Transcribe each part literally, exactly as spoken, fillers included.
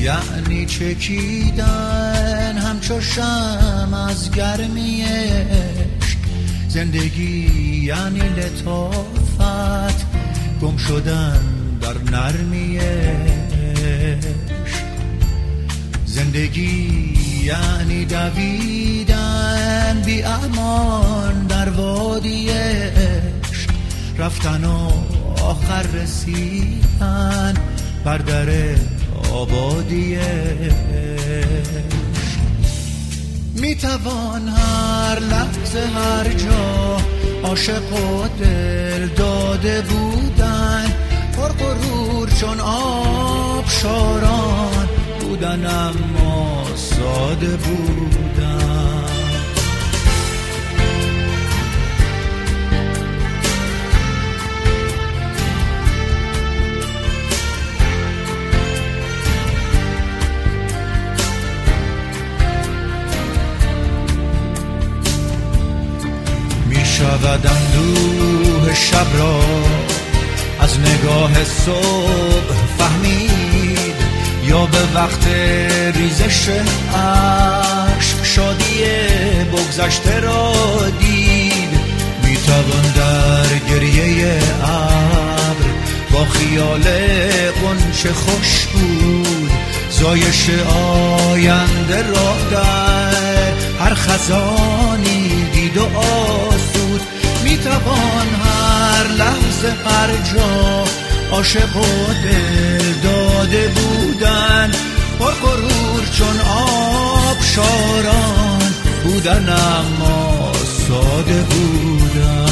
یعنی چکیدن همچو شمع از گرمی عشق. زندگی یعنی لطافت گم شدن در نرمی عشق. زندگی یعنی دویدن بی امان در وادی عشق. رفتن و آخر رسیدن بر در آبادی عشق. میتوان هر لحظه هر جا عاشق و دل داده بودن، پر غرور چون آبشاران بودن اما ساده بودن. شود اندوه شب را از نگاه صبح فهمید، یا به وقت ریزش اشک شادی بگذشته را دید. میتوان در گریه ابر با خیال غنچه خوش بود زایش آینده را در هر خزانی دید و آسود. میتوان هر لحظه هر جا عاشق و دل داده بودن، پر غرور چون آبشاران بودن اما ساده بودن.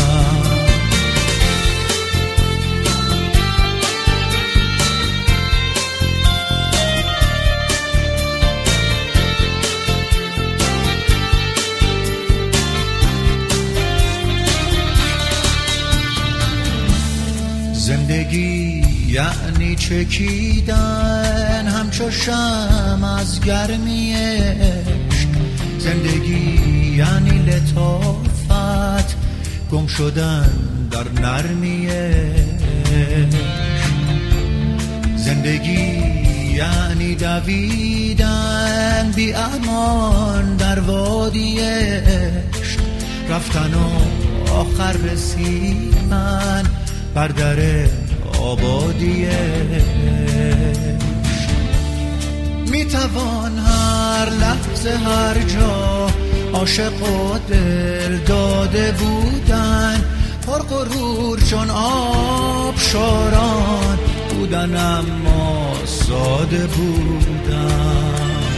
زندگی یعنی چکیدن همچو شمع از گرمی عشق. زندگی یعنی لطافت گم شدن در نرمی عشق. زندگی یعنی دویدن بی امان در وادی عشق. رفتن و آخر رسیدن بر در آبادی عشق. میتوان هر لحظه هر جا عاشق و دل داده بودن، پر غرور چون آبشاران بودن اما ساده بودن.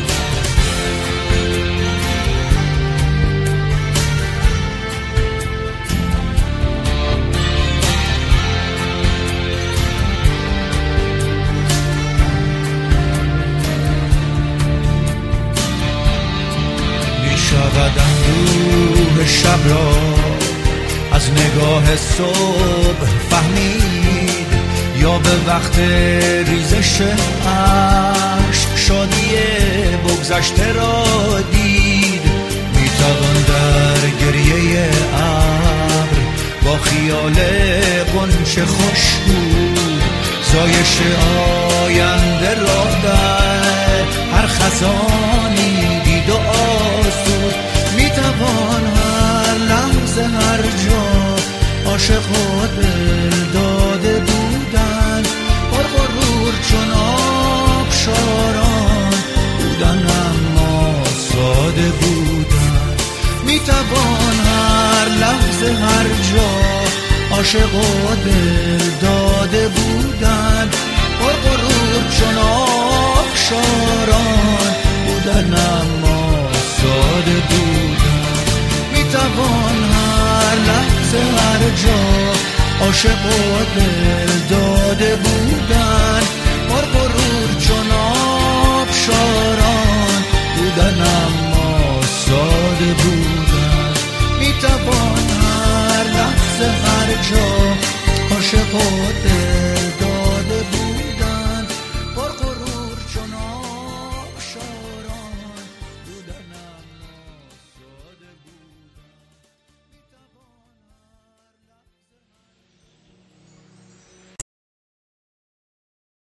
شود اندوه شب را از نگاه صبح فهمید، یا به وقت ریزش اشک شادی بگذشته را دید. میتوان در گریه ابر با خیال غنچه خوش بود زایش آینده را در هر خزانی دید و آسود. میتوان هر لحظه هر جا عاشق و دل داده بودن، پر غرور چون آبشاران بودن اما ساده بودن. میتوان هر لحظه هر جا عاشق و دل داده بودن، پر غرور چون آبشاران بودن اما ساده بودن. میتوان هر لحظه هر جا عاشق و دل داده بودن، پر غرور چون آبشاران بودن اما ساده بودن. میتوان هر لحظه هر جا عاشق و دل